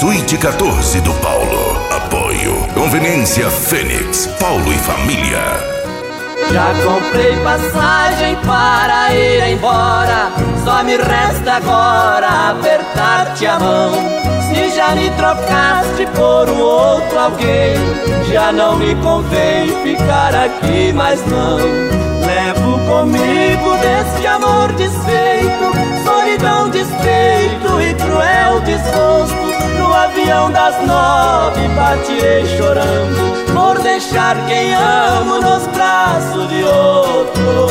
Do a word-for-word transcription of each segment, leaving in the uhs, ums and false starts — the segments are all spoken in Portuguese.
Suíte quatorze do Paulo. Apoio Conveniência Fênix, Paulo e Família. Já comprei passagem para ir embora, só me resta agora apertar-te a mão. Se já me trocaste por um outro alguém, já não me convém ficar aqui mais não. Levo comigo desse amor desfeito, solidão, despeito e cruel desgosto. No avião das nove partirei chorando, por deixar quem amo nos braços de outro.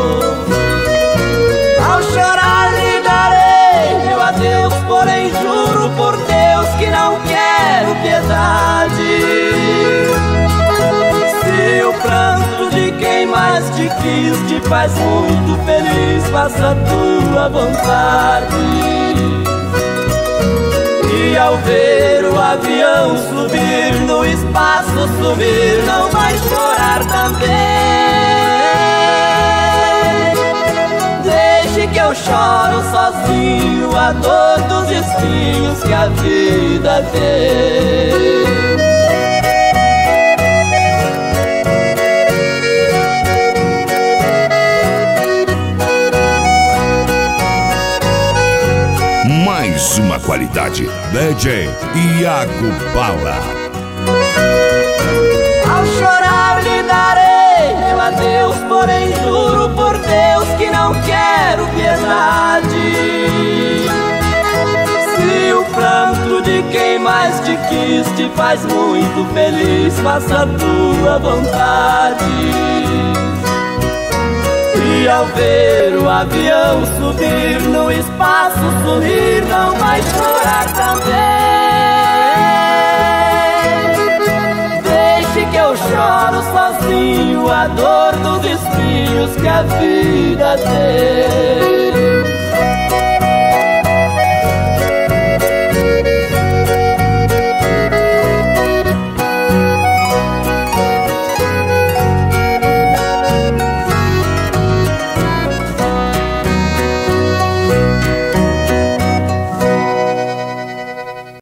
Ao chorar lhe darei meu adeus, porém juro por Deus que não quero piedade. Se o pranto de quem mais te quis te faz muito feliz, faça a tua vontade. E ao ver o avião subir, no espaço sumir, não vai chorar também. Deixe que eu choro sozinho a dor dos espinhos que a vida tem. Mais uma qualidade. D J Iago Bala. Ao chorar lhe darei meu adeus, porém juro por Deus que não quero piedade. Se o pranto de quem mais te quis te faz muito feliz, faça a tua vontade. E ao ver o avião subir, no espaço sumir, não vai chorar também. Deixe que eu choro sozinho a dor dos espinhos que a vida tem.